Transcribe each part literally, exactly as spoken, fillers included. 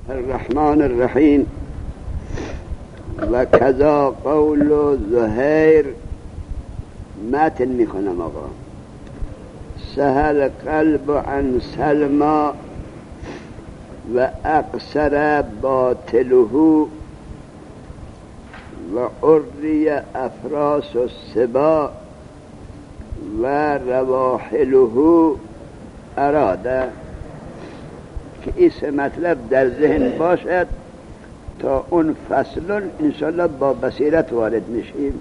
الرحمن الرحیم. و کذا قول زهیر. متن میکنم آقا. سهل قلب عن سلما و اقصر باطله و عری افراس السبا و رواحله اراده. که این مطلب در ذهن باشد تا اون فصل انشاءالله با بصیرت وارد میشیم.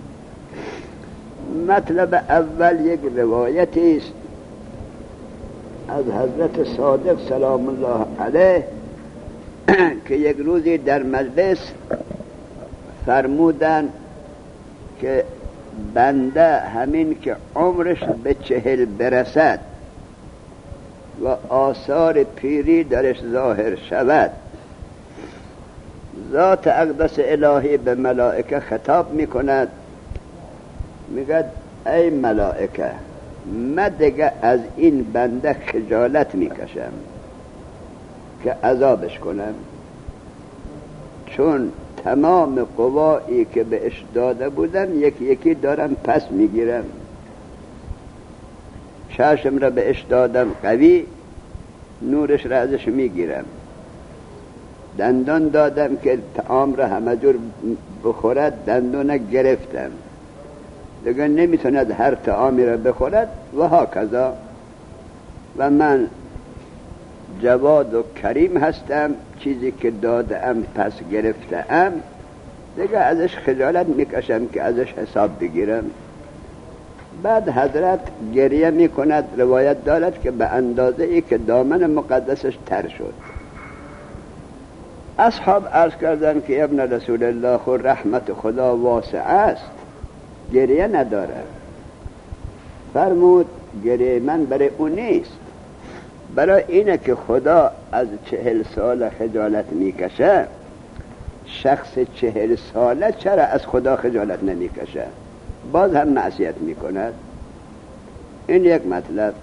مطلب اول یک روایتی است از حضرت صادق سلام الله علیه که یک روزی در مجلس فرمودند که بنده همین که عمرش به چهل برسد و آثار پیری درش ظاهر شود، ذات اقدس الهی به ملائکه خطاب میکند، میگه ای ملائکه، من دیگه از این بنده خجالت میکشم که عذابش کنم، چون تمام قوایی که بهش داده بودم یکی یکی دارم پس میگیرم. چشم را بهش دادم قوی، نورش را ازش میگیرم. دندان دادم که طعام را همه جور بخورد، دندان گرفتم، دیگه نمیتوند هر طعامی را بخورد و ها کذا. و من جواد و کریم هستم، چیزی که دادم پس گرفتم، دیگه ازش خجالت میکشم که ازش حساب بگیرم. بعد حضرت گریه میکند. روایت دارد که به اندازه ای که دامن مقدسش تر شد. اصحاب عرض کردن که ابن رسول الله خود رحمت خدا واسع است، گریه نداره. فرمود گریه من برای اون نیست، برای اینه که خدا از چهل سال خجالت میکشه، شخص چهل ساله چرا از خدا خجالت نمیکشه؟ باز هم معصیت میکند. این یک مطلب.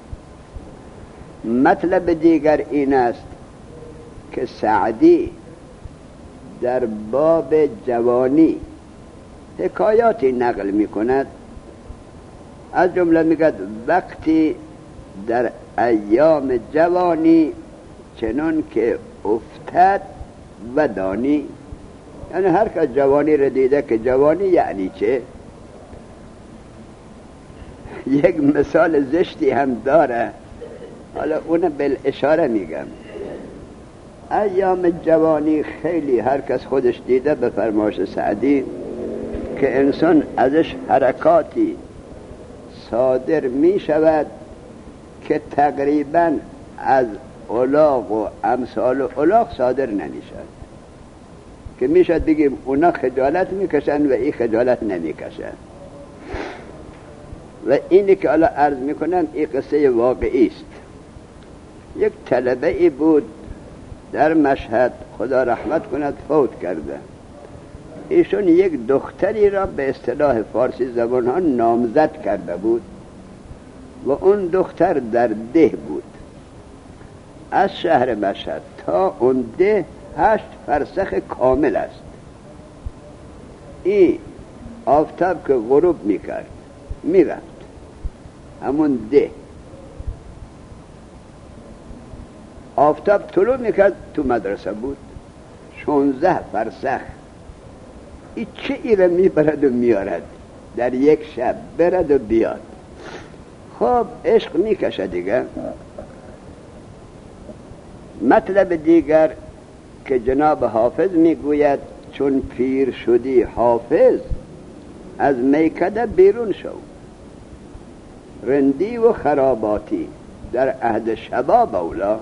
مطلب دیگر این است که سعدی در باب جوانی حکایاتی نقل میکند. از جمله میگد وقتی در ایام جوانی چنان که افتد و دانی، یعنی هر که جوانی را دیده که جوانی یعنی چه. یک مثال زشتی هم داره، حالا اون بالاشاره میگم. ایام جوانی خیلی هر کس خودش دیده به فرمایش سعدی که انسان ازش حرکاتی صادر می شود که تقریبا از الاغ و امثال الاغ صادر نمی شود، که می شود بگیم اونا خجالت می کشن و این خجالت نمی کشن. و اینی که الان عرض می کنم این قصه واقعی است. یک طلبه ای بود در مشهد، خدا رحمت کند، فوت کرده. ایشون یک دختری را به اصطلاح فارسی زبان ها نامزد کرده بود و اون دختر در ده بود. از شهر مشهد تا اون ده هشت فرسخ کامل است. این آفتاب که غروب میکرد میرفت همون ده، آفتاب طلوع میکرد تو مدرسه بود. شانزده فرسخ. این چه ایره میبرد و میارد در یک شب، برد و بیاد. خب عشق میکشه دیگه. مطلب دیگر که جناب حافظ میگوید چون پیر شدی حافظ از میکده بیرون شو، رندی و خراباتی در عهد شباب اولا.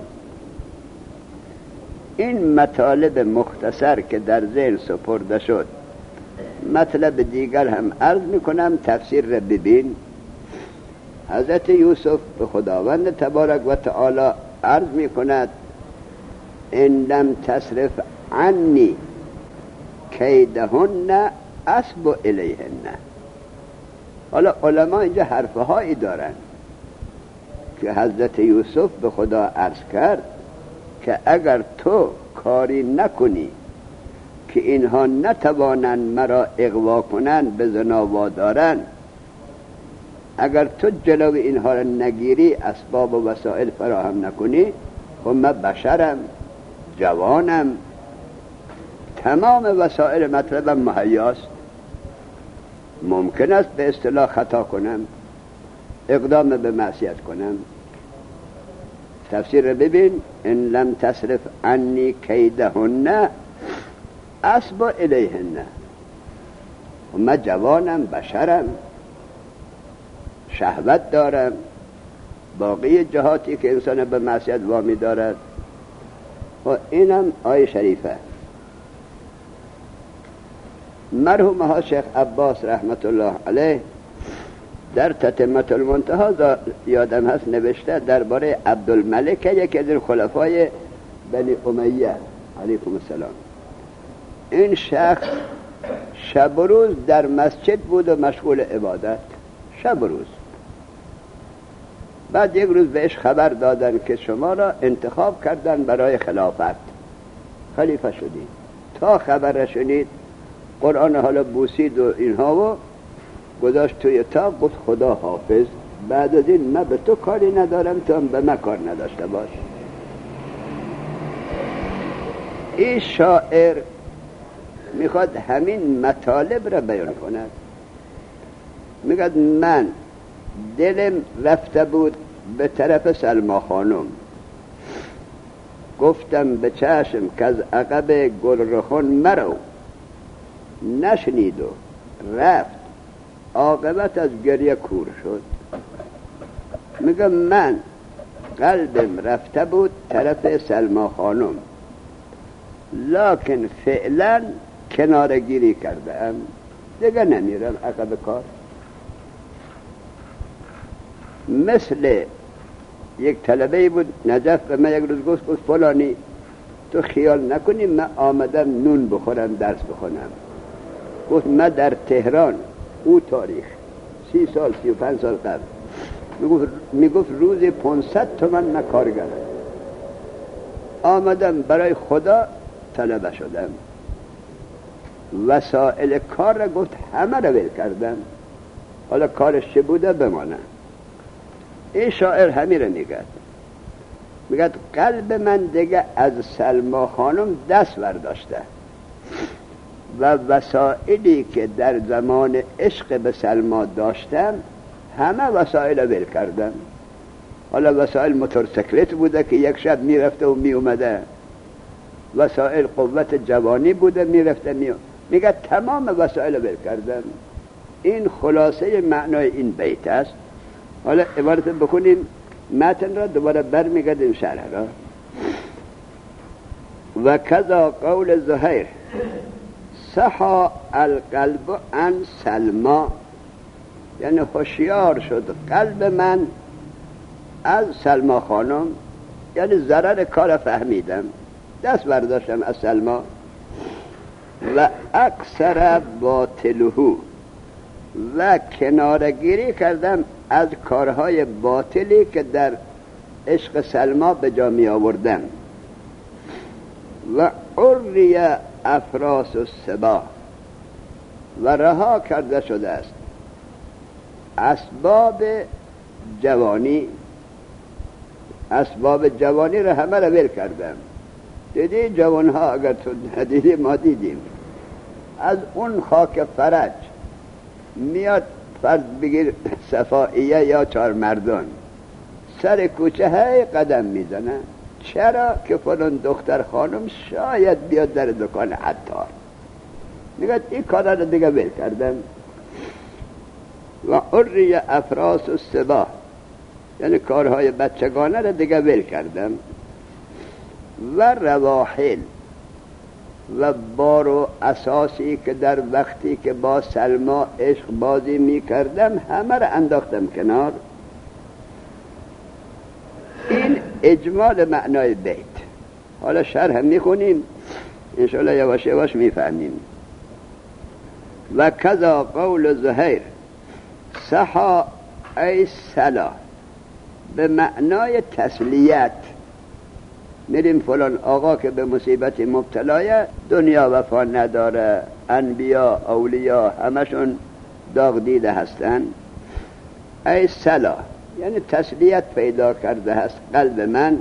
این مطالب مختصر که در ذهن سپرده شد. مطلب دیگر هم عرض میکنم، تفسیر را ببین. حضرت یوسف به خداوند تبارک و تعالی عرض میکند ان لم تصرف عنی کیدهن اصب الیهن. حالا علما اینجا حرفه هایی دارن که حضرت یوسف به خدا عرض کرد که اگر تو کاری نکنی که اینها نتوانند مرا اغوا کنند به زنا وادارند، اگر تو جلو اینها را نگیری، اسباب و وسایل فراهم نکنی، خب من بشرم، جوانم، تمام وسایل مطلبم مهیاست، ممکن است به اصطلاح خطا کنم، اقدام به معصیت کنم. تفسیر رو ببین: ان لم تصرف عنی کیدهن اسب الیهن. من جوانم، بشرم، شهوت دارم، باقی جهاتی که انسان به معصیت وامی دارد. و اینم آیه شریفه. مرحوم ها شیخ عباس رحمت الله علیه در تتمه المنتهی یادم هست نوشته درباره عبدالملک، یکی از خلفای بنی امیه علیکم السلام. این شخص شب و روز در مسجد بود و مشغول عبادت، شب و روز. بعد یک روز بهش خبر دادن که شما را انتخاب کردن برای خلافت، خلیفه شدید. تا خبر رسید قرآن حالا بوسید و اینها و گذاشت توی اتاق، گفت خدا حافظ، بعد از این من به تو کاری ندارم، تو هم به من کار نداشته باش. این شاعر میخواد همین مطالب را بیان کند. میگه من دلم رفته بود به طرف سلما خانم، گفتم به چشم که از عقب گلرخان مرو، نشنید و رفت، عاقبت از گریه کور شد. میگم من قلبم رفته بود طرف سلما خانم، لکن فعلا کنارگیری کردم، دیگه نمیرم عقب کار. مثل یک طلبه بود نجف به من یک روز گفت گفت فلانی تو خیال نکنی من آمدم نون بخورم درس بخونم. گفت من در تهران او تاریخ سی سال سی و پنج سال قبل میگفت میگفت روز پانصد تومن من کارگرم، آمدم برای خدا طلبه شدم، وسائل کار را گفت همه را ول کردم، حالا کارش چه بوده بمانه. این شاعر همین را میگه، میگه قلب من دیگه از سلما خانم دست برداشته و وسائلی که در زمان عشق به سلما داشتم همه وسائل ول کردم. حالا وسائل موتورسیکلت بوده که یک شب میرفته و میومده، وسائل قوت جوانی بوده میرفته میومده، میگه تمام وسائل ول کردم. این خلاصه معنای این بیت است. حالا عبارت بکنیم متن را، دوباره برمیگردیم شرح را. و کذا قول زهیر صحا القلب عن سلما، یعنی هوشیار شد قلب من از سلما خانم، یعنی ضرر کار فهمیدم، دست برداشتم از سلما. و اکثر باطلهو، و کنارگیری کردم از کارهای باطلی که در عشق سلما به جا می آوردم. و عری افراس الصبا، و رها کرده شده است اسباب جوانی، اسباب جوانی را همه را ول کردم. دیدی جوانها اگر تو ندیدی ما دیدیم، از اون خاک فرج میاد فرض بگیر صفائیه یا چهار مردان سر کوچه های قدم میزنن، چرا که فلان دختر خانم شاید بیاد در دکان عطار. میگه این کارا رو دیگه ول کردم. و عری افراس الصبا، یعنی کارهای بچگانه رو دیگه ول کردم. و رواحل، و بار و اساسی که در وقتی که با سلما عشق بازی می کردم همه را انداختم کنار. این اجمال معنای بیت. حالا شرح می خونیم انشاءالله یواش یواش می فهمیم. و کذا قول زهیر صحا ای سلا، به معنای تسلیت، میریم فلان آقا که به مصیبت مبتلایه، دنیا وفا نداره، انبیا اولیا همشون داغ دیده هستن. ای سلا، یعنی تسلیت پیدا کرده هست قلب من.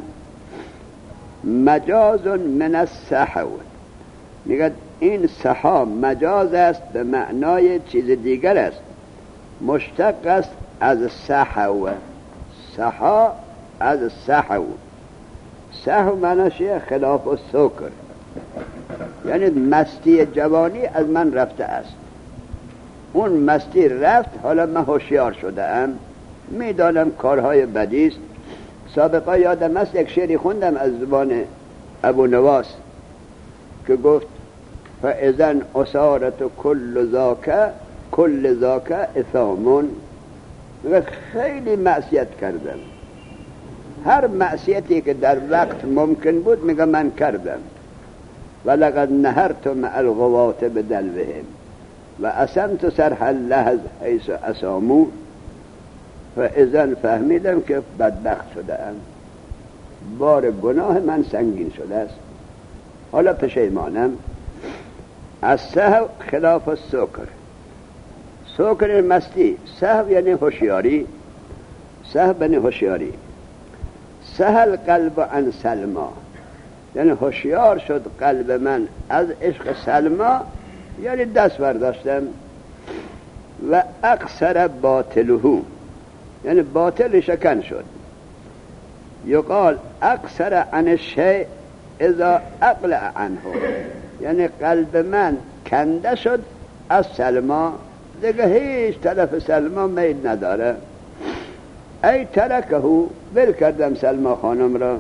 مجاز من السحو، میگه این سحا مجاز است به معنای چیز دیگر است، مشتق است از سحو. سحا از سحو. سحو معناش خلاف و سکر، یعنی مستی جوانی از من رفته است. اون مستی رفت، حالا من هوشیار شده ام، میدانم کارهای بدی است. سابقا یادم است یک شعری خوندم از زبان ابو نواس که گفت فاذا اسارت کل ذاک کل ذاک اثامون. میگه خیلی معصیت کردم، هر معصیتی که در وقت ممکن بود میگه من کردم. ولقد نهرت مع الغوات بدلوهم و اسمت سرح اللحظ حیث اسامو. فاذا فهمیدم که بدبخت شده ام، بار گناه من سنگین شده است، حالا پشیمانم. از سهو خلاف السکر. سکر مستی، سهو یعنی هوشیاری، سهو یعنی هوشیاری. سهل قلب عن سلما، یعنی هوشیار شد قلب من از عشق سلما، یعنی دست برداشتم. و اقصر باطله، یعنی باطل شکن شد. یقال اقصر عن الشیء اذا اقلع عنه، یعنی قلب من کنده شد از سلما، دیگه هیچ طرف سلما میل نداره. ای ترکه، بل کردم سلما خانم را.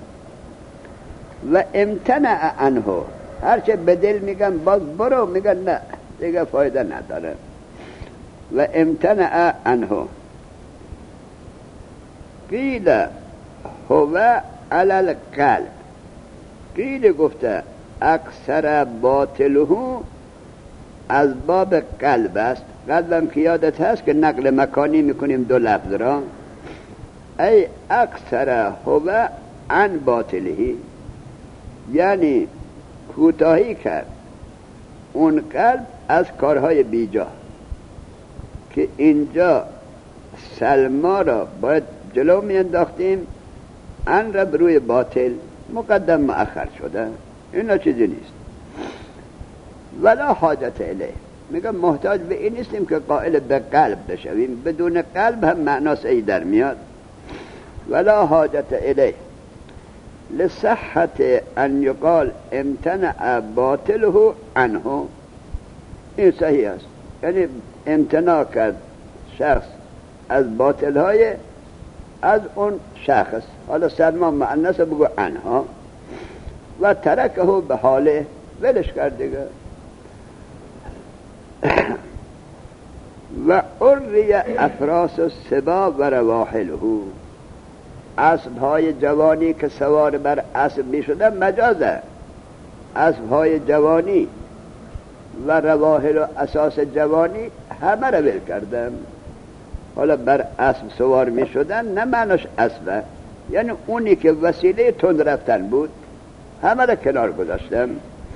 و امتنع عنه، هرچه به دل میگم باز برو، میگن نه دیگه فایده نداره. و امتنع عنه. قیل هو علی القلب، قیل گفته اکثر باطله از باب قلب است. قلبم که یادت هست که نقل مکانی میکنیم دو لفظ را. ای اکثر هو عن باطلهی، یعنی کوتاهی کرد اون قلب از کارهای بیجا، که اینجا سلما را باید جلو می انداختیم، ان را روی باطل مقدم مؤخر شده، اینا چیزی نیست. ولا حاجت الیه، میگم محتاج به این نیستیم که قائل به قلب بشویم، بدون قلب هم معنا صحیح در میاد. ولا حاجت الیه لصحت ان یقال امتنع باطله عنه. این صحیح است، یعنی امتناع کرد شخص از باطلهای از اون شخص، حالا سلمان مؤنث بگو عنها. و ترکه به حاله، ولش کرد دیگه. و عری افراس السبا و رواحله، اسبهای جوانی که سوار بر اسب می شدن مجازه. اسبهای جوانی و رواحل و اساس جوانی همه را ول کردم. حالا بر اسب سوار می شدن نه معناش اسبه، یعنی اونی که وسیله تند رفتن بود همه را کنار گذاشتم.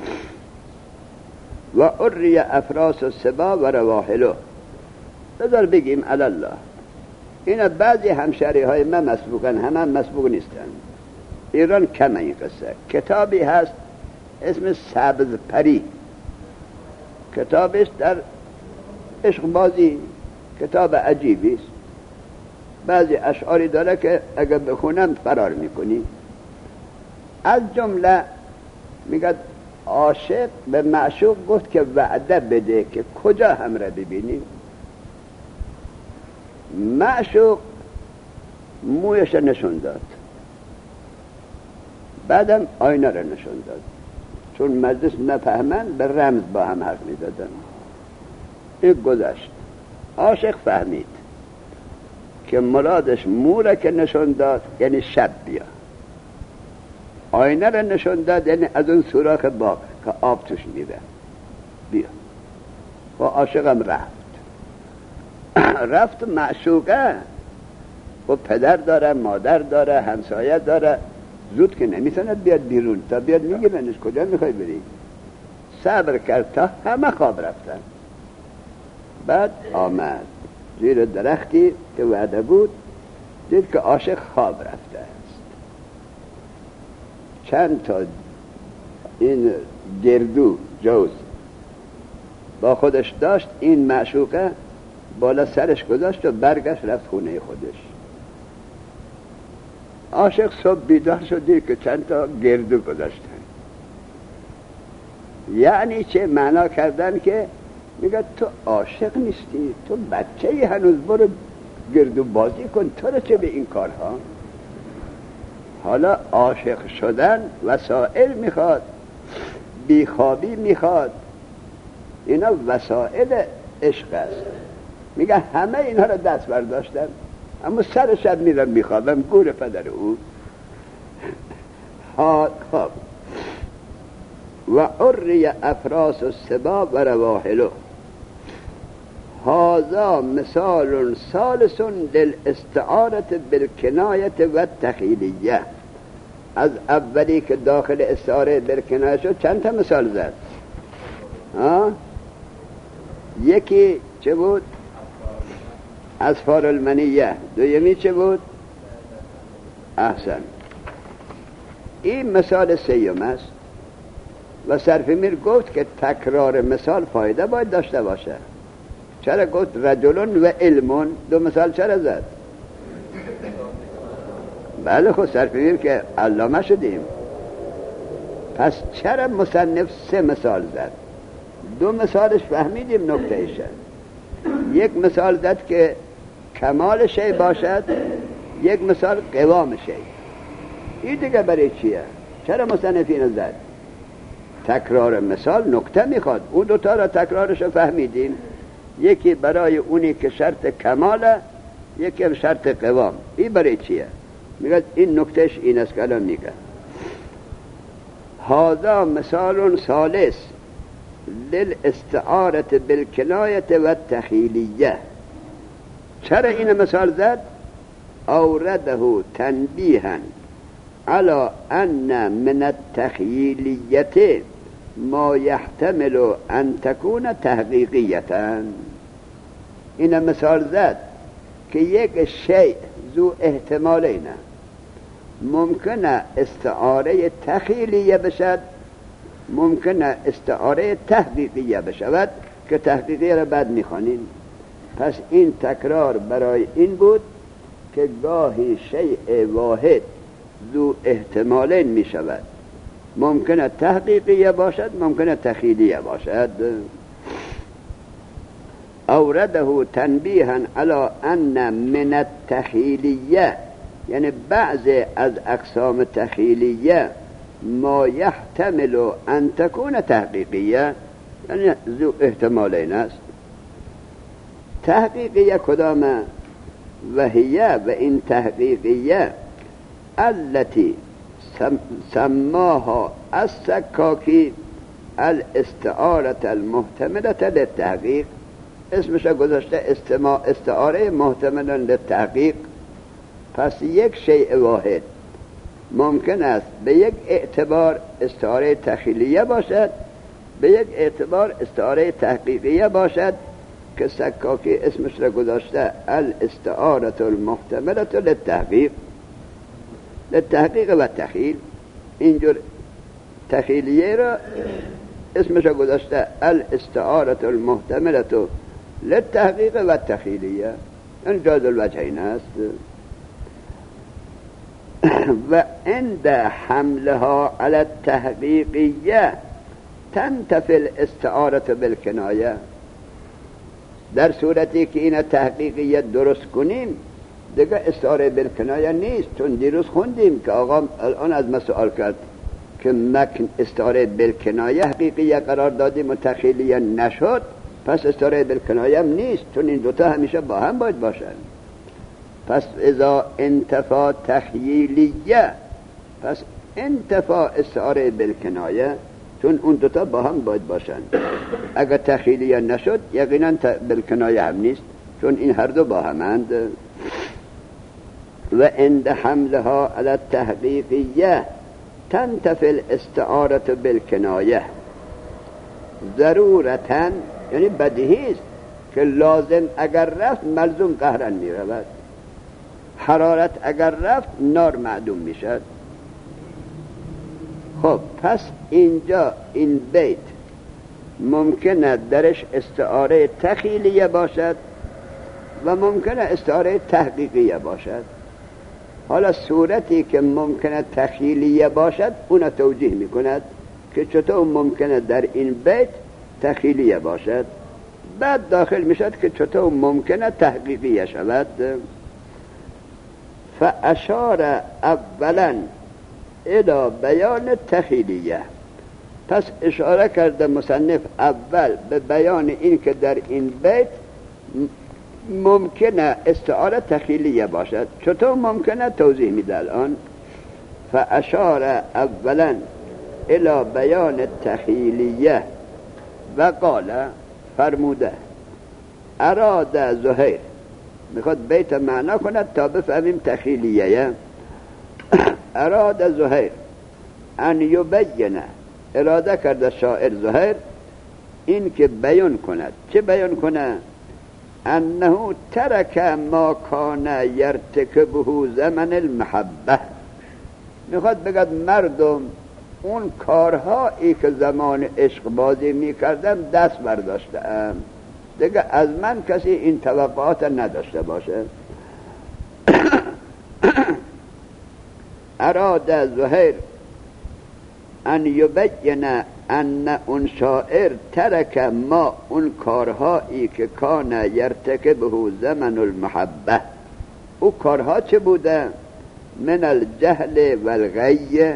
و عری افراس السبا و رواحله. بذار بگیم الله، اینا بعضی همشهری های من مسبوقن، همه مسبوق نیستن. ایران کمه این قصه. کتابی هست اسم سبز پری، کتابش در عشق بازی، کتاب عجیبی است. بعضی اشعاری داره که اگر بخونم فرار میکنی. از جمله میگه عاشق به معشوق گفت که وعده بده که کجا هم را ببینی. معشوق مویش نشون داد، بعدم آینه را نشون داد، چون مجلس نفهمن به رمز با هم حرف می دادن. این گذشت. عاشق فهمید که مرادش مو را که نشون داد یعنی شب بیا، آینه را نشون داد یعنی از اون سوراخ باغ که آب توش میره بیا. و عاشقم رفت رفت معشوقه و پدر داره، مادر داره، همسایه داره، زود که نمیتوند بیاد بیرون، تا بیاد میگیرنش. کجا میخوای بری؟ صبر کرد تا همه خواب رفتن. بعد آمد زیر درختی که وعده بود، دید که عاشق خواب رفته است. چند تا این گردو جوز با خودش داشت، این معشوقه بالا سرش گذاشت و برگشت رفت خونه خودش. عاشق صبح بیدار شد دید که چند تا گردو گذاشتن. یعنی چه معنا کردن که میگه تو عاشق نیستی، تو بچه‌ای هنوز، برو گردو بازی کن، تو رو چه به این کارها؟ حالا عاشق شدن وسائل میخواد، بیخوابی میخواد، اینا وسائل عشق است. میگه همه اینها رو دست برداشتن، اما سر شب میرم میخوابم، گور پدر او. خب و عری افراس السبا و رواحله، هذا مثال ثالث للاستعارة بالکنایة و التخیلیه. از اولی که داخل استعاره بالکنایه شد چند تا مثال زد؟ ها؟ یکی چه بود؟ اصفار المنیه. دویمی چه بود؟ احسن. این مثال سیوم است و صرف میر گفت که تکرار مثال فایده باید داشته باشه. چرا گفت رجلون و علمون؟ دو مثال چرا زد؟ بله خود صرف میر که علامه شدیم، پس چرا مصنف سه مثال زد؟ دو مثالش فهمیدیم نکته ایشه. یک مثال زد که کمال شی باشد، یک مثال قوام شی. این دیگه برای چیه؟ چرا مصنف اینو زد؟ تکرار مثال نکته میخواد. اون دوتا را تکرارش فهمیدیم، یکی برای اونی که شرط کماله، یکی شرط قوام. این برای چیه؟ میگه این نکتهش این است که الان میگه هذا مثال ثالث للاستعارة بالکنایة و التخیلیه. چرا این مثال زد؟ اورده تنبیها على ان من التخیلیه ما يحتمل ان تكون تحقیقیه. این مثال زد که یک شیء ذو احتمالینه، ممکنه استعاره تخیلیه بشد، ممکنه استعاره تحقیقیه بشود که تحقیقیه را بعد میخوانیم. پس این تکرار برای این بود که گاهی شیء واحد ذو احتمالین میشود، ممکنه تحقیقیه باشد، ممکنه تخیلیه باشد. اورده تنبیها علی ان من التخیلیه، یعنی بعض از اقسام تخیلیه ما یحتمل ان تکون تحقیقیه، یعنی ذو احتمالین است. تحقیقیه کدامه؟ وهیه و این تحقیقیه التي سماها السکاکی الاستعاره المحتمله للتحقیق. اسمش گذاشته استعاره محتمله للتحقیق. پس یک شیء واحد ممکن است به یک اعتبار استعاره تخیلیه باشد، به یک اعتبار استعاره تحقیقیه باشد که سکاکی اسمش را گذاشته الاستعاره المحتمله للتحقیق للتحقیق و تخیل. اینجور تخیلیه را اسمش را گذاشته الاستعاره المحتمله للتحقیق و تخیلیه، این جاز الوجهین است. و عند حملها على التحقیقیه تنتفی الاستعاره بالکنایه. در صورتی که این تحقیقیه درست کنیم دیگه استعاره بالکنایه نیست، چون دیروز خوندیم که آقا الان از ما سوال کرد که مکن استعاره بالکنایه حقیقیه قرار دادیم و تخیلیه نشد، پس استعاره بالکنایه هم نیست، چون این دوتا همیشه با هم باید باشن. پس اذا انتفا تخیلیه، پس انتفا استعاره بالکنایه، چون اون دوتا با هم باید باشن. اگر تخیلیه نشد یقینا بالکنایه هم نیست، چون این هر دو با همند. و عند حملها على التحقیقیه تنتفی الاستعاره بالکنایه. ضرورتاً یعنی بدیهی است که لازم اگر رفت ملزوم قهرن می رود، حرارت اگر رفت نار معدوم می شد. خب پس اینجا این بیت ممکنه درش استعاره تخیلیه باشد و ممکنه استعاره تحقیقیه باشد. حالا صورتی که ممکنه تخیلیه باشد اون توجیه می کند که چطور ممکنه در این بیت تخیلیه باشد، بعد داخل می شد که چطور ممکنه تحقیقیه شود. فاشار اولا الى بیان تخیلیه، پس اشاره کرده مصنف اول به بیان این که در این بیت ممکنه استعاره تخیلیه باشد. چطور ممکنه توضیح میده الان. فاشار اولا الى بیان تخیلیه و قال فرموده اراد زهیر، میخواد بیت معنا کند تا بفهمیم تخیلیه. اراد زهیر ان یبینه، اراده کرده شاعر زهیر این که بیان کند. چه بیان کنه؟ انه ترک ما کان یرتکبه زمن المحبه، میخواد بگد مردم اون کارهایی که زمان عشق بازی میکردم دست برداشتم، دیگه از من کسی این توقعات نداشته باشه. اراد زهیر ان یبین ان اون شاعر ترک ما اون کارهایی که کان یرتکبه زمن المحبه. او کارها چه بوده؟ من الجهل والغی.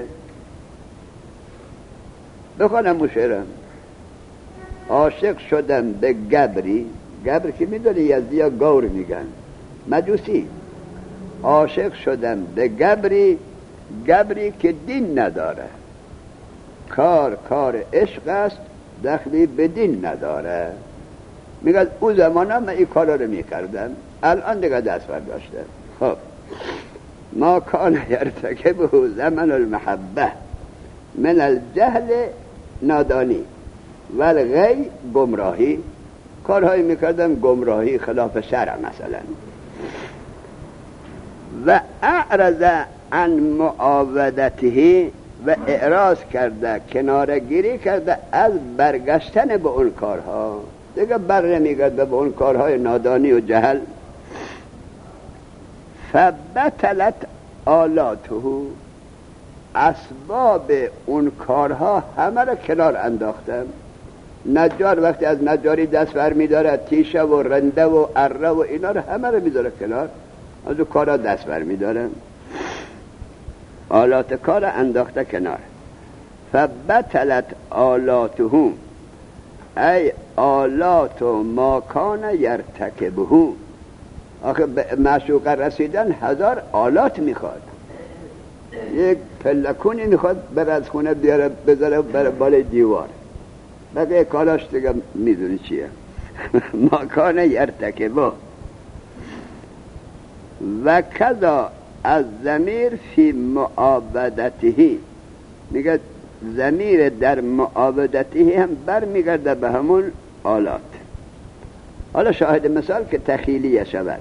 بخونم مشعرم. عاشق شدم به گبری، گبر که میدونی یزدی ها گور میگن، مجوسی. عاشق شدم به گبری، گبری که دین نداره، کار کار عشق است، دخلی به دین نداره. میگه او زمان ها من این کارا رو میکردم، الان دیگه دست برداشته. خب ما کان یرتکبه زمن المحبه من الجهل نادانی والغی گمراهی، کارهایی میکردم گمراهی خلاف شرع مثلا. و اعرض عن معاودته، و اعراض کرده کنارگیری کرده از برگشتن به اون کارها، دیگه بر نمیگرده به اون کارهای نادانی و جهل. فبطلت آلاته، اسباب اون کارها همه را کنار انداختم. نجار وقتی از نجاری دست بر میداره، تیشه و رنده و اره و اینا رو همه را میداره کنار، از اون کارها دست بر میداره، آلات کار انداخته کنار. فبطلت آلاته ای آلات ما کان یرتکبه. آخه به معشوقه رسیدن هزار آلات میخواد. یک پلکونی میخواد بر از خونه بیاره بذاره بر بالای دیوار، بقیه کالاش دیگه میدونی چیه. ما کان یرتکبه. و کذا از ضمیر فی معابدته، میگه ضمیر در معابدته هم بر میگرده به همون آلات. حالا شاهد مثال که تخیلیه شود.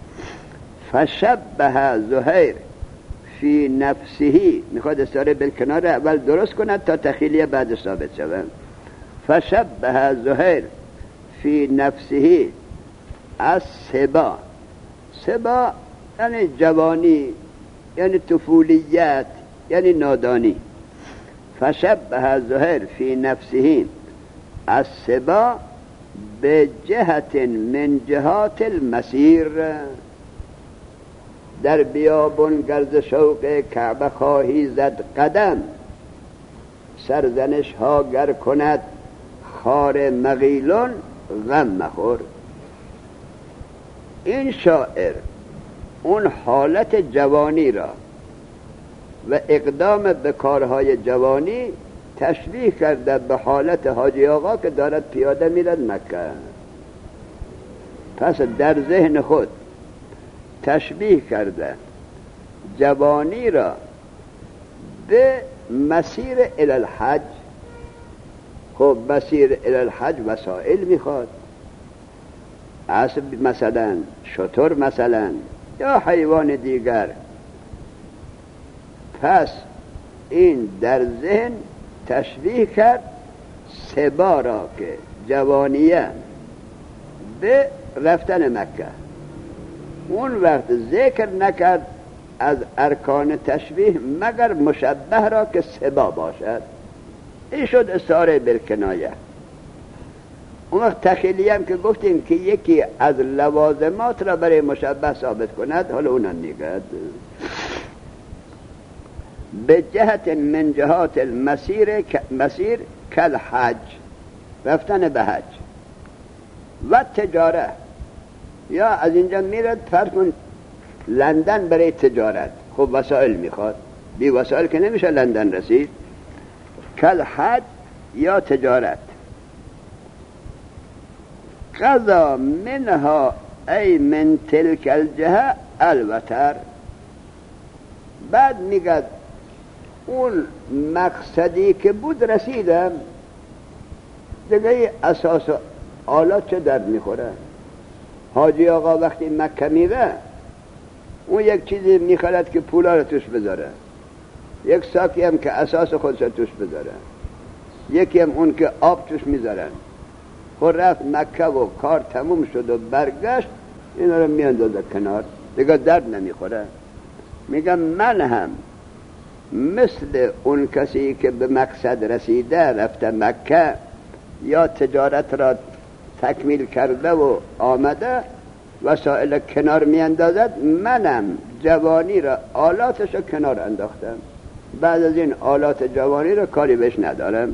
فشبه زهیر فی نفسه، میخواد استعاره بالکنار اول درست کند تا تخیلیه بعد ثابت شود. فشبه زهیر فی نفسه از سبا، سبا یعنی جوانی، یعنی طفولیت، یعنی نادانی. فشبه زهیر فی نفسه از سبا به جهت من جهات المسیر، در بیابون گرز شوق کعبه خواهی زد قدم، سرزنش ها گر کند خار مغیلون غم مخور. این شاعر اون حالت جوانی را و اقدام به کارهای جوانی تشبیه کرده به حالت حاجی آقا که دارد پیاده میرد مکه. پس در ذهن خود تشبیه کرده جوانی را به مسیر الی الحج. خب مسیر الی الحج وسائل میخواد، اسب مثلا، شتر مثلا، یا حیوان دیگر. پس این در ذهن تشبیه کرد سبا را که جوانیه به رفتن مکه. اون وقت ذکر نکرد از ارکان تشبیه مگر مشبه را که سبا باشد. این شد استعاره بالکنایه. اون وقت تخیلی هم که گفتیم که یکی از لوازمات را برای مشبه ثابت کند، حالا اونم میگد به جهت من جهات المسیر مسیر کل حج، رفتن به حج و تجاره. یا از اینجا میرد فرض کن لندن برای تجارت، خب وسایل میخواد، بی وسایل که نمیشه لندن رسید. کل حج یا تجارت. قضا منها ای من تلک الجهه الوتر. بعد میگد اون مقصدی که بود رسیدم، دیگه اساس آلات چه درد میخوره؟ حاجی آقا وقتی مکه میره اون یک چیزی میخواد که پولا رو توش بذاره، یک ساکی هم که اساس خودش توش بذاره، یکی هم اون که آب توش میذارن. خود رفت مکه و کار تموم شد و برگشت، اینا رو میاندازه کنار، دیگه درد نمیخوره. میگم من هم مثل اون کسی که به مقصد رسیده رفته مکه یا تجارت را تکمیل کرده و آمده وسائل کنار میاندازد، منم جوانی را آلاتش رو کنار انداختم، بعد از این آلات جوانی را کاری بهش ندارم.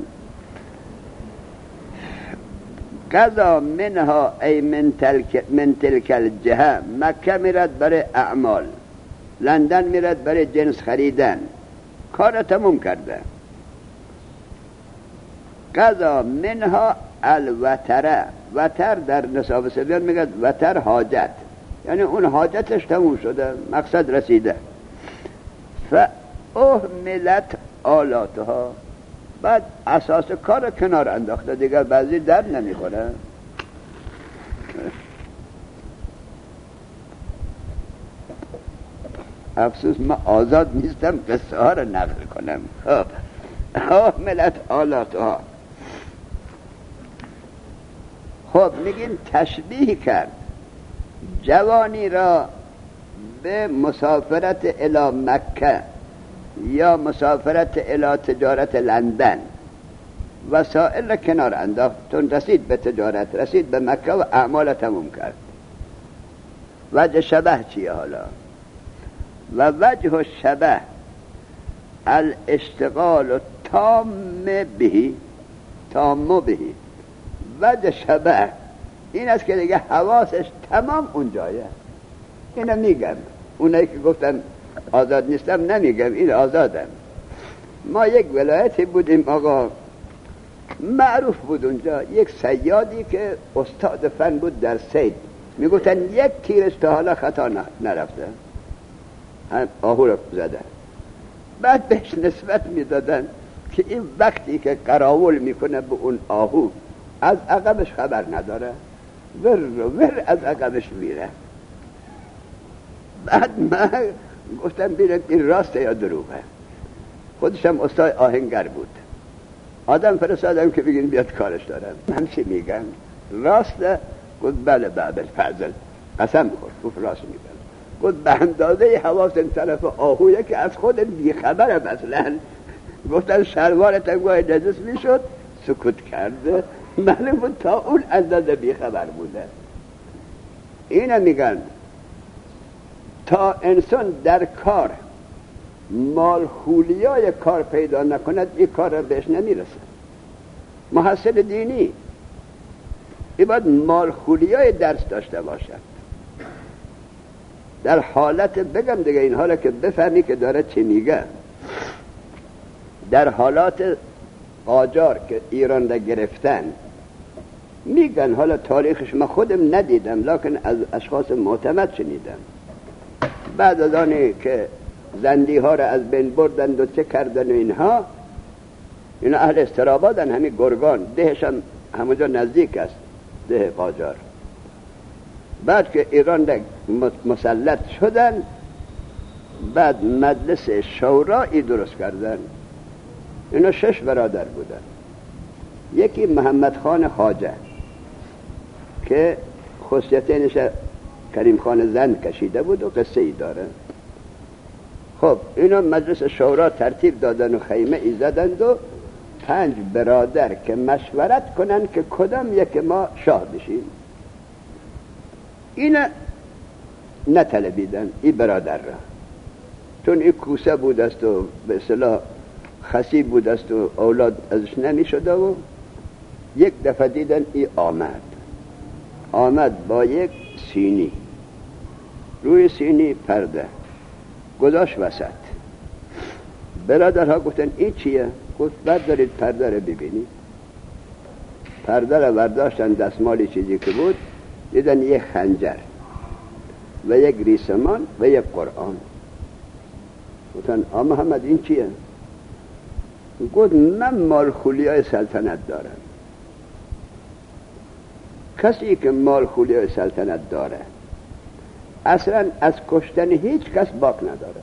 قضا منها ای من تلک, من تلک الجهه. مکه میرد برای اعمال، لندن میرد برای جنس خریدن، کار تموم کرده. قضا منها الوتره. وتر در نصاب سبیان میگه وتر حاجت، یعنی اون حاجتش تموم شده، مقصد رسیده. فاهملت آلاتها. بعد اساس کار کنار انداخته، دیگر بعضی درد نمیخوره. افسوس ما آزاد نیستم قصه ها رو نقل کنم. اهملت آلاتها. خب میگیم تشبیه کرد جوانی را به مسافرت الی مکه یا مسافرت الی تجارت لندن، وسائل کنار انداخت، تون رسید به تجارت، رسید به مکه و اعمال تموم کرد. وجه شبه چیه حالا؟ و وجه الشبه الاشتغال تام بهی تام بهی. وجه شبه این است که دیگه حواسش تمام اونجایه. اینو میگم، اونایی که گفتن آزاد نیستم نمیگم، این آزادم. ما یک ولایتی بودیم آقا، معروف بود اونجا یک صیادی که استاد فن بود در صید، میگفتن یک تیرش تا حالا خطا نرفته، آهو رو زده. بعد بهش نسبت میدادن که این وقتی که قراول میکنه به اون آهو از عقبش خبر نداره، ور ور از عقبش میره. بعد من گفتم ببینید این راسته یا دروغه. خودش هم استاد آهنگر بود، آدم فرستادم که بگین بیاد کارش دارم. من چی میگم؟ راسته؟ گفت بله بله فضل. قسم خورد گفت راست میگم. گفت به اندازه حواس این طرف آهویه که از خودت بیخبره. مثلا گفتن شلوارت هم گوه نجس میشد، سکوت کرده، معلوم بود تا اون اندازه بیخبر بوده. اینه میگن تا انسان در کار مال خولیای کار پیدا نکند این کار را بهش نمیرسه. محصل دینی این باید مال خولیای درس داشته باشد. در حالت بگم دیگه این حالا که بفهمی که داره چی میگه، در حالات قاجار که ایران را گرفتن میگن، حالا تاریخش ما خودم ندیدم لکن از اشخاص معتمد شنیدم، بعد از آنی که زندی ها را از بین بردند و چه کردن و اینها. اینا اهل استرابادن، همین گرگان، دهش هم همونجا نزدیک است، ده قاجار. بعد که ایران را مسلط شدن، بعد مجلس شورایی درست کردن. اینا شش برادر بودن. یکی محمد خان خواجه که خصوصیتش کریم خان زند کشیده بود و قصه ای داره. خب اینا مجلس شورا ترتیب دادن و خیمه ای زدند و پنج برادر که مشورت کنن که کدام یک ما شاه بشیم. اینا نطلبیدن این برادر را، چون این کوسه بود است و به اصطلاح خصیب بود است و اولاد ازش نمی شده و یک دفعه دیدن ای آمد آمد با یک سینی، روی سینی پرده گذاشت وسط. برادرها گفتن این چیه؟ گفت بردارید پرده رو ببینید. پرده رو برداشتن، دستمالی چیزی که بود، دیدن یک خنجر و یک ریسمان و یک قرآن. گفتن آ محمد این چیه؟ گفت من مال خولیای سلطنت دارم. کسی که مال خولیای سلطنت داره اصلا از کشتن هیچ کس باک نداره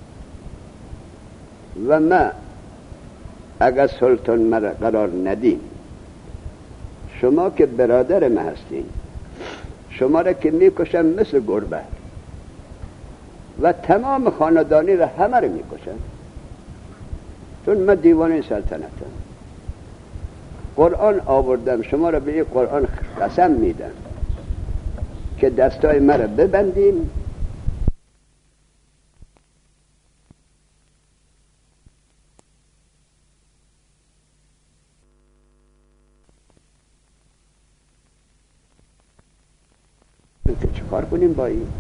و من اگر سلطان مرا قرار ندین، شما که برادر من هستین، شما را که میکشم مثل گربه و تمام خاندانی را همه را میکشم، چون من دیوانه سلطنتم. قرآن آوردم، شما را به این قرآن قسم میدم که دستای مرا ببندیم که چه کار کنیم با این.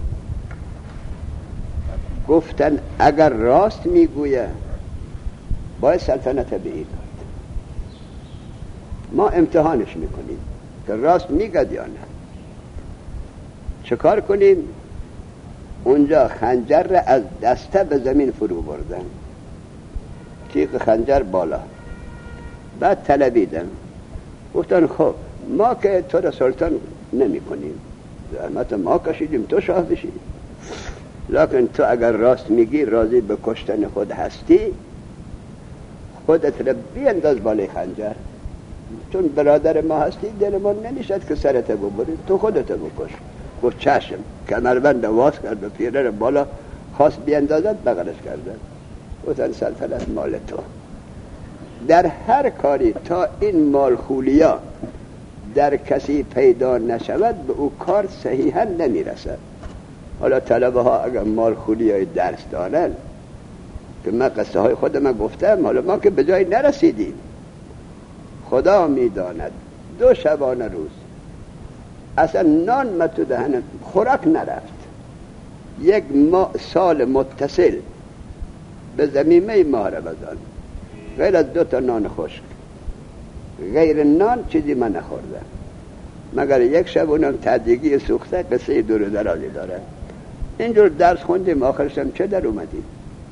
گفتن اگر راست میگویه باید سلطنت به این داد، ما امتحانش میکنیم که راست میگد یا نه. چه کار کنیم؟ اونجا خنجر را از دسته به زمین فرو بردن، تیغ خنجر بالا. بعد طلبیدن، گفتن خب ما که تو را سلطان نمی کنیم، زحمت ما کشیدیم تو شاه بشی، لکن تو اگر راست میگی راضی به کشتن خود هستی، خودت را بینداز بالای خنجر، چون برادر ما هستی دل ما نمیشد که سرت ببری، تو خودت بکش. گفت چشم. کمربند واس کرد و پیره را بالا خواست بیندازد، بغلش کردن. گفتن سلطنت مال تو. در هر کاری تا این مال خولیا در کسی پیدا نشود به او کار صحیحا نمیرسد. حالا طلبه ها اگر مال خولیای درس دارن که من قصه های خودم گفتم، حالا ما که به جای نرسیدیم، خدا میداند دو شبانه روز اصلا نان ما تو دهنم خوراک نرفت، یک ما سال متصل به زمینه ماه رمضان غیر از دو تا نان خشک، غیر نان چیزی من نخوردم، مگر یک شب اونم تدیگی سوخته قصه دور درازی داره. اینجور درس خوندیم، آخرش هم چه در اومدیم.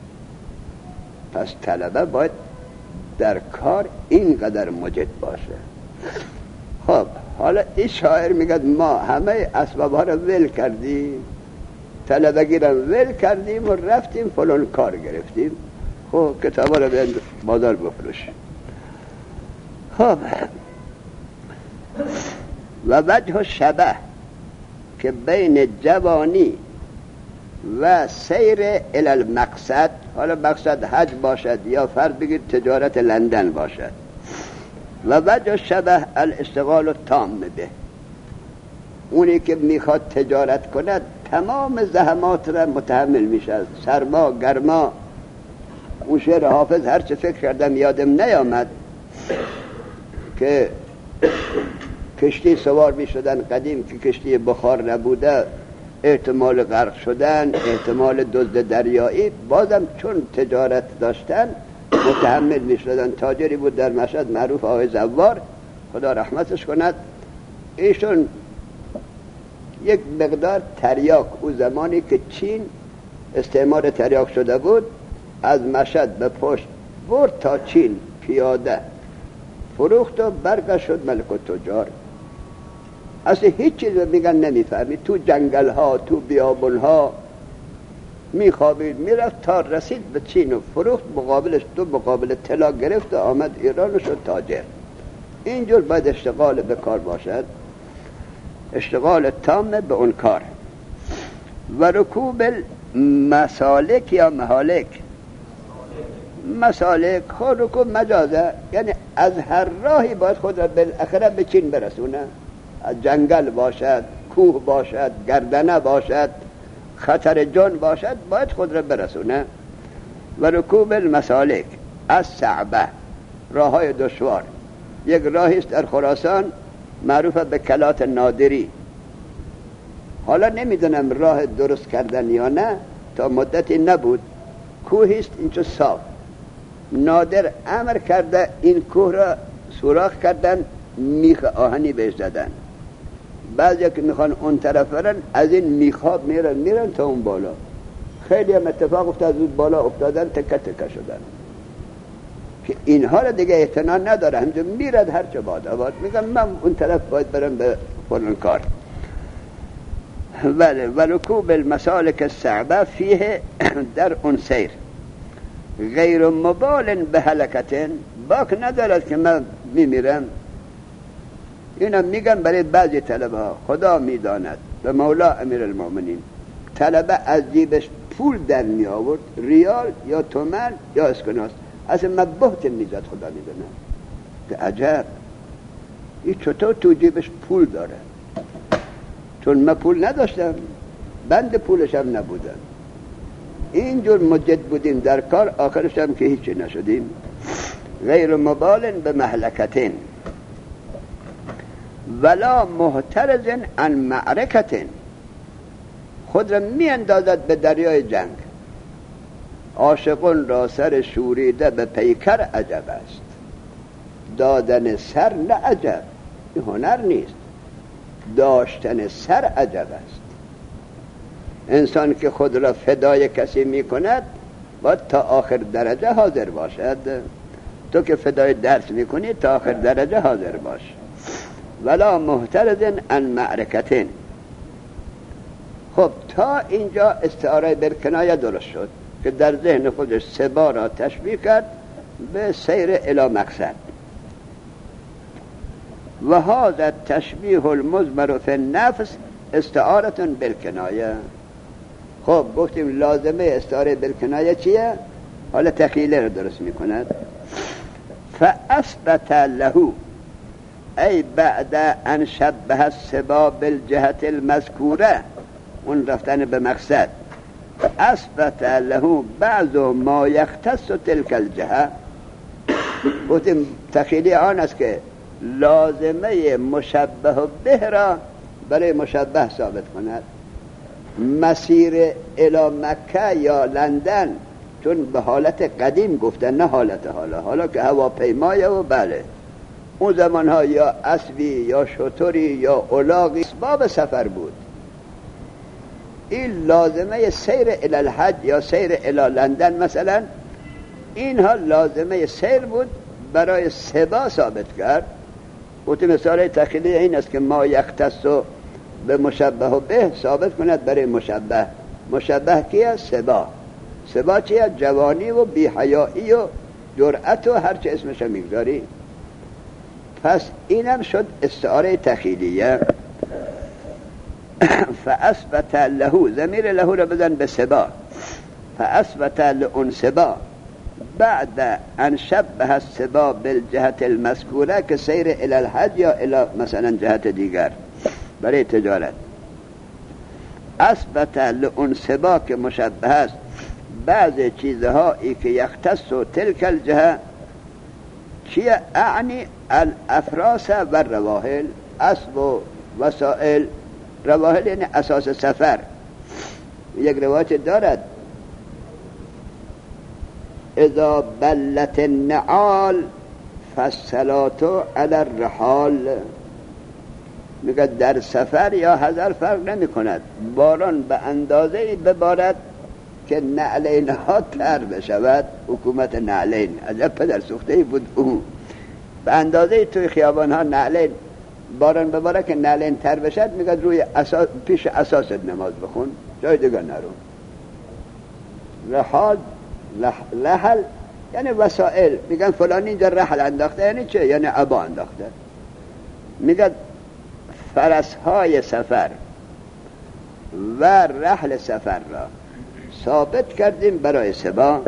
پس طلبه باید در کار اینقدر مجد باشه. خب حالا این شاعر میگه ما همه اسباب ها رو ول کردیم، طلبگی رو ول کردیم و رفتیم فلان کار گرفتیم. خب کتابا رو به بازار بفروش. خب و وجه شبه که بین جوانی و سیر الی المقصد، حالا مقصد حج باشد یا فرض بگید تجارت لندن باشد، و وجه شبه الاشتغال التام به، اونی که میخواد تجارت کند تمام زحمات را متحمل میشه، سرما گرما. اون شعر حافظ هر چه فکر کردم یادم نیامد که کشتی سوار میشدن قدیم که کشتی بخار نبوده، احتمال غرق شدن، احتمال دزد دریایی، بازم چون تجارت داشتن متحمل میشدن. تاجری بود در مشهد معروف آقای زوار، خدا رحمتش کند، ایشون یک مقدار تریاک، او زمانی که چین استعمار تریاک شده بود، از مشهد به پشت برد تا چین پیاده فروخت و برگشت شد ملک التجار. اصلا هیچ چیز میگن نمیفهمید، تو جنگل ها تو بیابون ها میخوابید میرفت تا رسید به چین و فروخت، مقابلش دو مقابل طلا گرفت و آمد ایران و شد تاجر. اینجور باید اشتغال به کار باشد، اشتغال تام به اون کار. و رکوب مسالک یا محالک، مسالک خود رکوب مجازه، یعنی از هر راهی باید خود را بالاخره به چین برسونه، از جنگل باشد، کوه باشد، گردنه باشد، خطر جان باشد، باید خود را برسونه. و رکوب المسالک از صعبه، راه های دشوار. یک راهی است در خراسان معروف به کلات نادری، حالا نمیدونم راه درست کردن یا نه، تا مدتی نبود، کوهی است اینجا صاف، نادر امر کرده این کوه را سوراخ کردن، میخ آهنی بهش زدن. بعضی که میخوان اون طرف برن از این میخا میرن میرن تا اون بالا. خیلی هم اتفاق افتاد از اون بالا افتادن، تکه تکه شدن که اینها را دیگه اعتنا نداره، همجا میرد هر چه باد آباد. میگم من اون طرف باید برم به فلان کار. ولی ولکوب المسالک الصعبه فیه در اون سیر غیر مبال به هلکتن، باک ندارد که من میمیرم. اینم میگم برای بعضی طلبه ها، خدا میداند به مولا امیر المؤمنین، طلبه از جیبش پول در می آورد، ریال یا تومن یا اسکناس، اصلا مبهوت میزد، خدا میدونه که عجب این چطور تو جیبش پول داره، چون من پول نداشتم، بند پولش هم نبودم. اینجور مجد بودیم در کار، آخرش هم که هیچی نشدیم. غیر مبال به مهلکتین ولا محترز عن معرکتین، خود را می اندازد به دریای جنگ. عاشقون را سر شوریده به پیکر عجب است، دادن سر نه عجب، این هنر نیست، داشتن سر عجب است. انسان که خود را فدای کسی می کند باید تا آخر درجه حاضر باشد. تو که فدای درس می کنی تا آخر درجه حاضر باش. ولا محترز عن معرکتین. خب تا اینجا استعاره بالکنایه درست شد که در ذهن خودش سبا را تشبیه کرد به سیر الی مقصد. و هذا تشبیه المضمر فی النفس استعاره بالکنایه. خب گفتیم لازمه استعاره بالکنایه چیه؟ حالا تخیله رو درست میکند. فاثبت له ای بعد ان شبه السبا بالجهت المذکوره، اون رفتن به مقصد. اثبت له بعض ما یختص تلک الجهه. گفتیم تخیلی آن است که لازمه مشبه به را برای مشبه ثابت کند. مسیر الی مکه یا لندن چون به حالت قدیم گفتن، نه حالت حالا، حالا که هواپیمایه و بله اون زمان ها یا اسبی یا شتری یا الاغی اسباب سفر بود. این لازمه سیر الی الحج یا سیر الی لندن مثلا، اینها لازمه سیر بود، برای سبا ثابت کرد. گفت مثال تخیلی این است که ما یختص به مشبه به ثابت کند برای مشبه. مشبه کیه؟ سبا. سبا چیه؟ جوانی و بی‌حیایی و جرأت و هر چه اسمش میگذاری. پس اینم شد استعاره تخیلیه. فاثبت له، ضمیر له را بزن به سبا. فاثبت لأن سبا بعد ان شبه السبا بالجهت المذکوره که سیر الی الحج یا الی مثلا جهت دیگر برای تجارت. اثبت لأن سبا که مشبه است بعض چیزهایی که یختص و تلک الجهه چیه؟ اعنی الافراس و رواحل. اسب و وسائل، رواحل یعنی اساس سفر. یک روایت دارد اذا بلت النعال فالصلاة علی الرحال. میگه در سفر یا حضر فرق نمی کند، باران به اندازه ببارد که نعلین ها تر بشود. حکومت نعلین عجب پدر سوخته بود او. به اندازه توی خیابان ها نعلین باران بباره که نعلین تر بشد، میگه روی اساس پیش اساس نماز بخون، جای دیگه نرو. رحال لح... لحل یعنی وسائل. میگن فلان اینجا رحل انداخته، یعنی چه؟ یعنی عبا انداخته. میگه فرس های سفر و رحل سفر را ثابت کردیم برای سبا.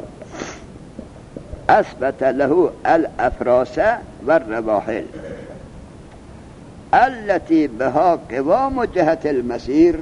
اثبت له الافراس و الرواحل التي بها قوام جهت المسیر.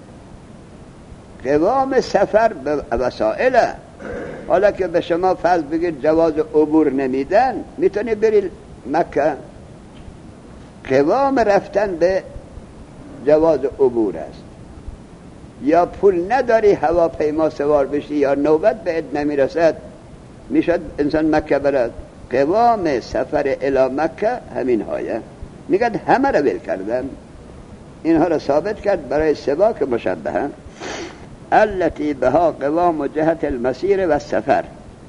قوام سفر به وسائل. حالا که به شما فرض بگید جواز عبور نمیدن، میتونی بری مکه، قوام رفتن به جواز عبور است. یا پول نداری هواپیما سوار بشی یا نوبت بهت نمیرسد، میشد انسان مکه برد. قوام سفر الی مکه همین هایه. میگن همه را ول کردن. اینها را ثابت کرد برای سبا که مشبهه. التي بها قوام جهت المسیر و السفر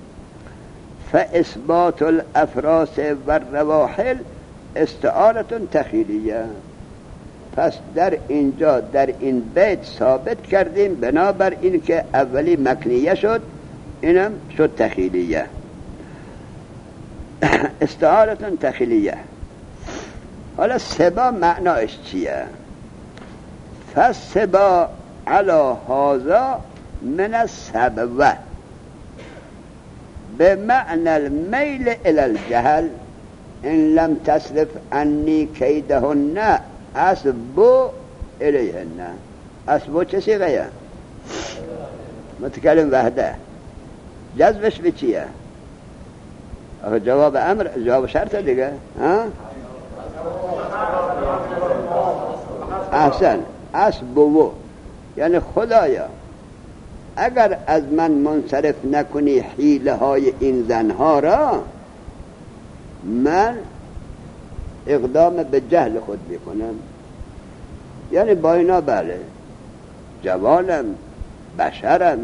فاثبات الافراس و الرواحل استعارة تخیلیه. پس در اینجا در این بیت ثابت کردیم بنابر این که اولی مکنیه شد، اینم شد تخیلیه. استعارة تخیلیه. حالا سبا معناش چیه؟ فسبا علی هذا من السبوه بمعنى المیل الى الجهل ان لم تصرف عنی کیدهن اسبو الیهن. اسبو چه صیغه؟ متکلم وحده. جذبش به چیه؟ جواب امر، جواب شرط دیگه. ها؟ احسن. اسبو یعنی خدایا اگر از من منصرف نکنی حیله های این زنها را، من اقدام به جهل خود میکنم. یعنی با اینا بله جوانم، بشرم.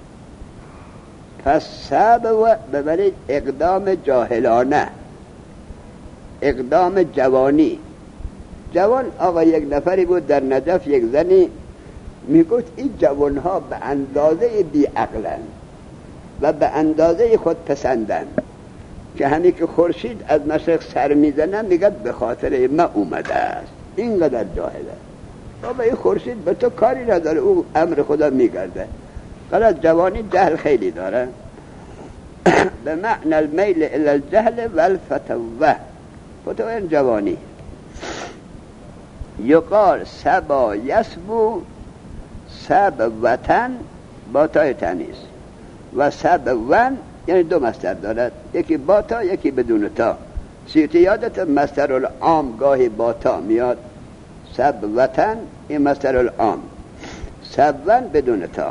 پس سبب ببرید اقدام جاهلانه، اقدام جوانی. جوان آقا یک نفری بود در نجف، یک زنی میگفت این جوانها به اندازه بی عقلن و به اندازه خود پسندن که همین که خورشید از مشرق سر میزنه میگه به خاطر ما اومده است. اینقدر جاهله. بابا این خورشید به تو کاری نداره، او امر خدا میگرده. خلاص جوانی جهل خیلی داره. به معنی المیل الی الجهل و الفتوه. فتوه جوانی. یقال سبا یسبو، سب وطن با تای تنیس و سب ون یعنی دو مصدر دارد، یکی با تا یکی بدون تا. سیوتی یادت مصدر العام گاهی با تا میاد. سب وطن این مصدر العام، سب ون بدون تا.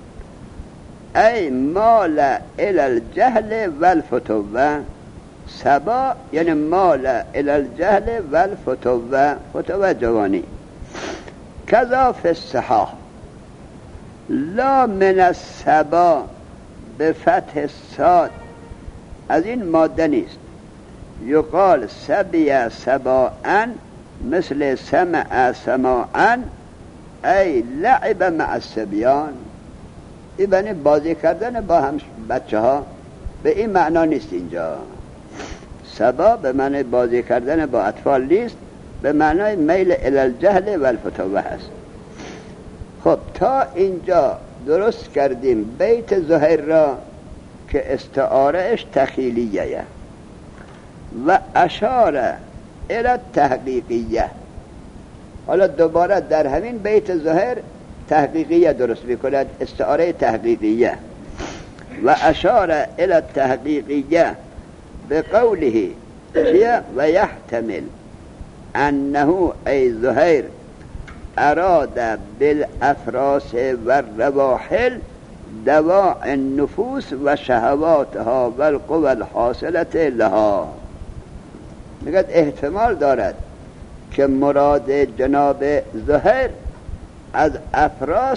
ای مال الی الجهل و الفتوه. سبا یعنی مال الی الجهل و الفتوه. فتوه جوانی. کذا فی الصحاح لا من السبا به فتح الصاد، از این ماده نیست. یقال سبی سباعا مثل سمع سماعا ای لعب مع الصبیان. این بنی بازی کردن با هم بچه ها، به این معنا نیست. اینجا سبا به معنی بازی کردن با اطفال نیست، به معنای میل الی الجهل و الفتوه هست. خب تا اینجا درست کردیم بیت زهیر را که استعارهش تخیلیه و اشاره الی تحقیقیه. حالا دوباره در همین بیت زهیر تحقیقیه درست میکند، استعاره تحقیقیه. و اشاره الی تحقیقیه به قوله چیه؟ و یحتمل انه ای زهیر اراد بالافراس و الرواحل دواع النفوس و شهواتها و القوى الحاصلت لها. میگه احتمال دارد که مراد جناب زهیر از افراس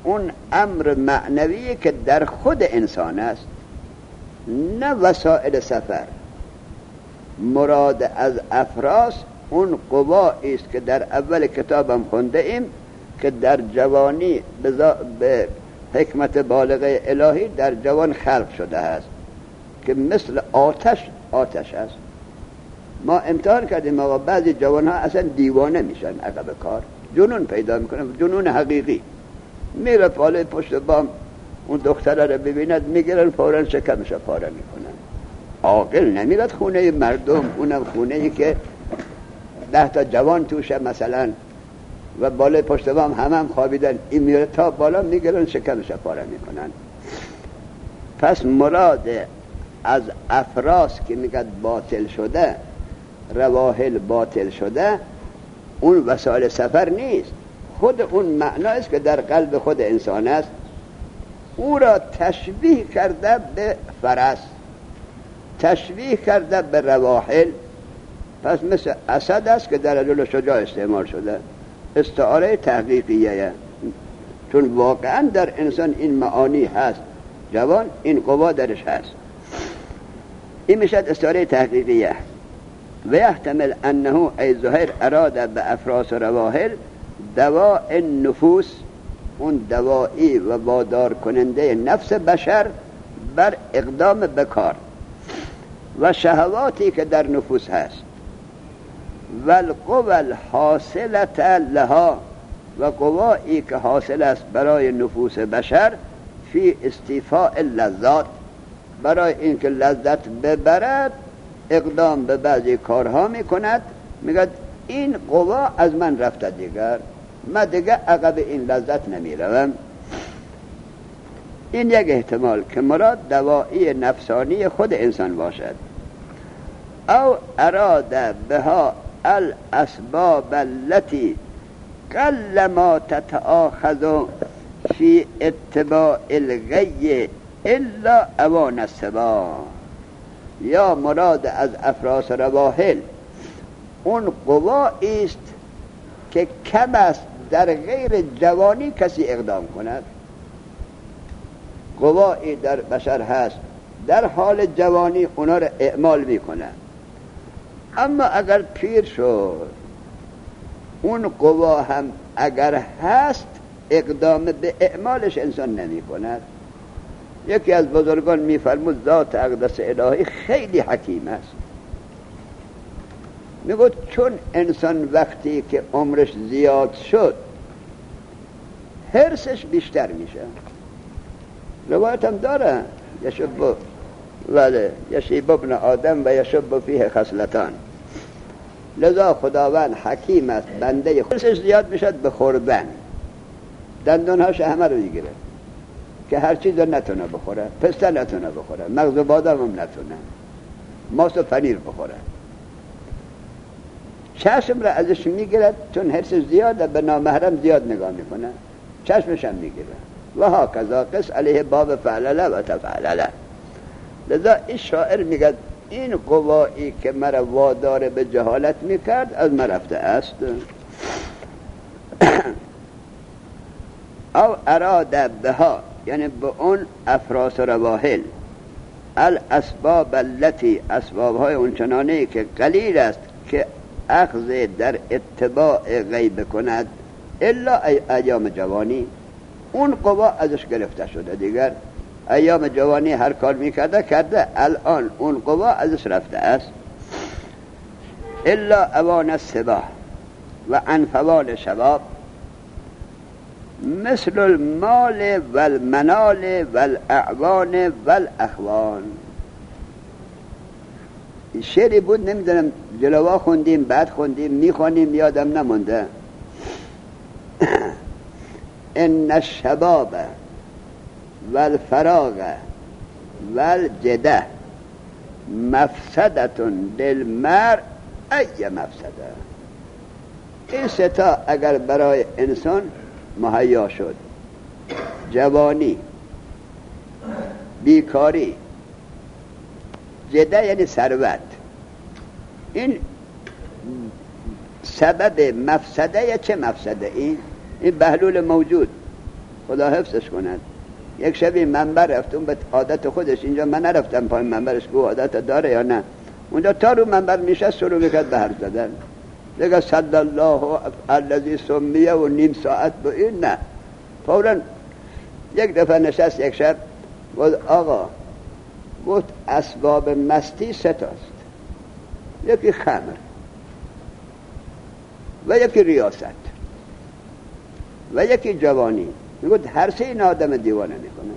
اون امر معنوی که در خود انسان است، نه وسایل سفر. مراد از افراس اون قوایی است که در اول کتابم خونده ایم که در جوانی به حکمت بالغه الهی در جوان خلق شده است که مثل آتش آتش است. ما امتحان کردیم آقا بعضی جوان ها اصلا دیوانه میشن عقب کار، جنون پیدا میکنن، جنون حقیقی. میره بالای پشت بام اون دختره رو ببیند میگیرن فوراً شکمش پاره میکنن. عاقل نمیرد خونه مردم، اونم خونه‌ای که ده تا جوان توشه مثلا و بالای پشت بام همه هم خوابیدن، این میره تا بالا میگیرن شکمش پاره میکنن. پس مراد از افراس که میگد باطل شده، رواحل باطل شده، اون وسایل سفر نیست، خود اون معنایست که در قلب خود انسان است. او را تشبیه کرده به فرس، تشبیه کرده به رواحل. پس مثل اسد است که در رجل شجاع استعمال شده، استعاره تحقیقیه، چون واقعا در انسان این معانی هست. جوان این قوا درش هست، این میشد استعاره تحقیقیه. و یحتمل انه ای زهیر اراده به افراس رواحل دواء النفوس، اون دوایی و وادار کننده نفس بشر بر اقدام بکار و شهواتی که در نفوس هست، و القوى الحاصلت لها، و قوایی که حاصل است برای نفوس بشر فی استیفاء اللذات، برای اینکه لذت ببرد اقدام به بعضی کارها میکند. میگه این قوا از من رفته دیگر، من دیگه عقب این لذت نمیروم. این یک احتمال که مراد دوایی نفسانی خود انسان باشد. او اراده بها الاسباب التي قل ما تتآخذ فی اتباع الغی الا اوان السبا، یا مراد از افراس رواحل اون قوایی است که کم است در غیر جوانی کسی اقدام کند. قوایی در بشر هست در حال جوانی اونا را اعمال میکنه، اما اگر پیر شد اون قوا هم اگر هست اقدام به اعمالش انسان نمی کند. یکی از بزرگان میفرمود ذات اقدس الهی خیلی حکیم است. میگوید چون انسان وقتی که عمرش زیاد شد حرصش بیشتر میشه. روایت هم داره یشب ولی یشیب ابن آدم و یشب فیه خصلتان، لذا خداوند حکیم است، بنده حرصش زیاد میشد به خوردن، دندانهاش همه رو میگیره که هر چیز رو نتونه بخوره، پسته نتونه بخوره، مغز و بادام هم نتونه، ماست و پنیر بخوره. چشم را ازش میگیرد چون حرصش زیاده، به نامحرم زیاد نگاه میکنه، چشمش هم میگیره. و ها کذا قص علیه باب فعلله و تفعلله. لذا این شاعر میگه این قوایی که مرا وادار به جهالت میکرد از من رفته است. او اراده بها، یعنی به اون افراس رواحل، الاسباب التي، اسبابهای اونچنانی که قلیل است که اخذ در اتباع غیب کند الا ایام جوانی، اون قوا ازش گرفته شده دیگر. ایام جوانی هر کار میکرده کرده، الان اون قوا ازش رفته است. الا اوان الصبا و انفوال شباب مثل المال والمنال والاعوان والاخوان. شعری بود نمیدونم جلوه خوندیم بعد خوندیم میخوانیم یادم نمونده. ان الشباب والفراغ والجده مفسدة للمرء ای مفسده. این ستا اگر برای انسان مهیا شد، جوانی، بیکاری، جده یعنی ثروت، این سبب مفسده یا چه مفسده؟ این این بهلول موجود خدا حفظش کند. یک شبی منبر رفتم به عادت خودش، اینجا من نرفتم پای منبرش که عادت داره یا نه، اونجا تا رو منبر میشه شروع میکرد به حرف زدن، دیگه صلی الله الذی سمیه و نیم ساعت با این نه. فوراً یک دفعه نشست یک شب گفت آقا، گفت اسباب مستی سه تاست، یکی خمر و یکی ریاست و یکی جوانی. میگفت هر سه این آدم دیوانه میکنه.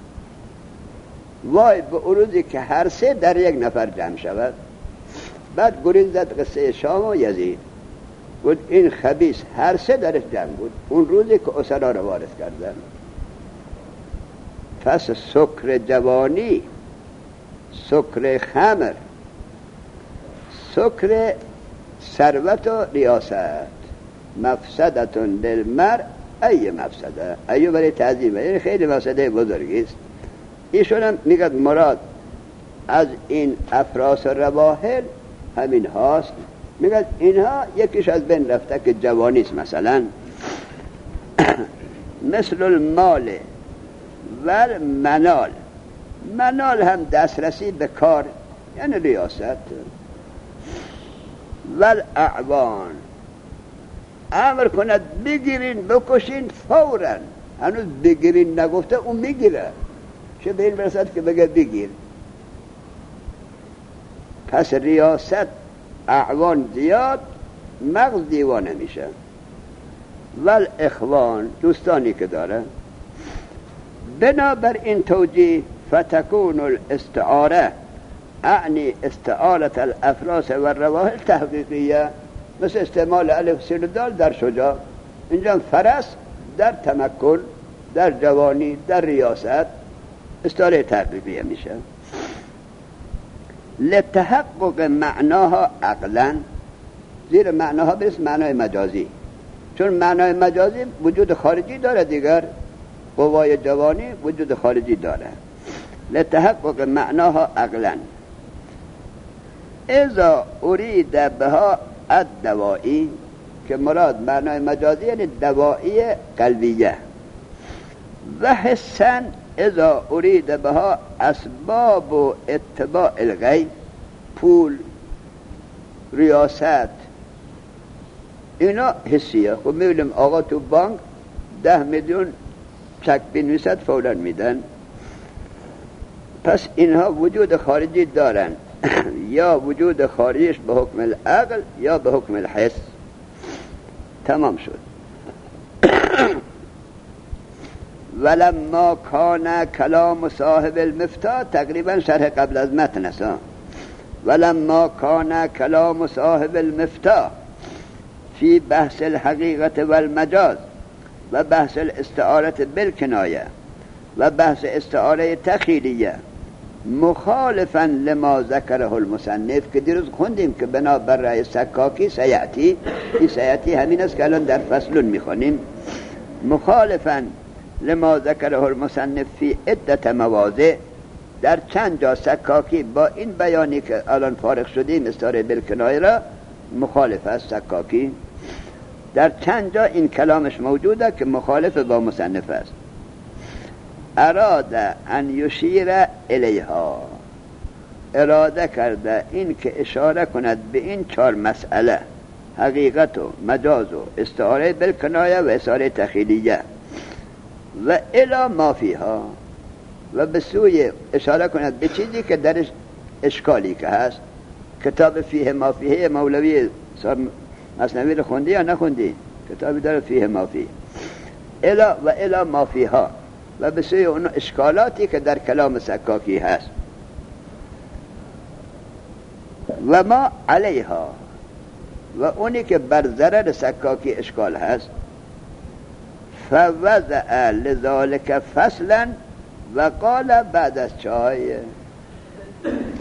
وای به روزی که هر سه در یک نفر جمع شود. بعد گریز زد قصه شام و یزید، گفت این خبیث هر سه درش جمع بود اون روزی که اسرا رو وارث کردن. پس سکر جوانی، سکر خمر، سکر ثروت و ریاست، مفسدتون للمرء ای مفسده، ایو برای تعظیمه، یعنی خیلی مفسده بزرگی است. ایشون هم میگه مراد از این افراس و رواحل همین هاست. میگه اینها یکیش از بین رفته که جوانی است، مثلا مثل المال و منال. منال هم دسترسی به کار، یعنی ریاست. و الاعوان، امر کند بگیرین بکشین فوراً، هنوز بگیرین نگفته اون میگیره، چه به این برسد که بگه بگیر. پس ریاست اعوان زیاد، مغز دیوانه میشه. ول اخوان، دوستانی که داره. بنابر این توجیه فتکون الاستعاره، اعنی استعاره الافراس و الرواحل تحقیقیه، مثل استعمال الف سین دال در شجاع. اینجا فرس در تمکن، در جوانی، در ریاست استعاره تحقیقیه میشه. لتحقق معناها عقلا، زیر معناها برس معنای مجازی، چون معنای مجازی وجود خارجی داره، دیگر قوای جوانی وجود خارجی داره. لتحقق معناها عقلا اذا اريد بها الدوایی، که مراد معنای مجازی یعنی دوایی قلبیه. و حسن اذا اريد بها اسباب و اتباع الغی، پول، ریاست، اینا حسیه. خب میبینیم آقا تو بانک ده میلیون چک بنویسد فوراً میدن. پس اینها وجود خارجی دارن، یا وجود خارجیش به حکم العقل یا به حکم الحس. تمام شد. ولما کان کلام صاحب المفتاح، تقریبا شرح قبل از متن است. ولما کان کلام صاحب المفتاح فی بحث الحقیقت والمجاز و بحث الاستعاره بالکنایه و بحث استعاره تخیلیه مخالفا لما ذکره المصنف، که دیروز خوندیم که بنا بر رأی سکاکی سیعتی، این سیعتی همین است که الان در فصلون میخونیم. مخالفا لما ذکره المصنف فی عدت مواضع، در چند جا سکاکی با این بیانی که الان فارغ شدیم استعاره بالکنایه را مخالف است. سکاکی در چند جا این کلامش موجوده که مخالف با مصنف است. اراده ان یشیر الیها، اراده کرده این که اشاره کند به این چهار مسئله، حقیقت و مجاز و استعاره بالکنایه و استعاره تخیلیه، و الی ما فیها، و به سوی اشاره کند به چیزی که درش اشکالی که هست. کتاب فیه ما فیه مولوی مثنوی رو خوندی یا نخوندی؟ کتابی داره فیه ما فیه، الی و الی ما فیها، و به سوی اون اشکالاتی که در کلام سکاکی هست. و ما علیها، و اونی که بر ضرر سکاکی اشکال هست. فوضع لذالک فصلا، و قال بعد از چای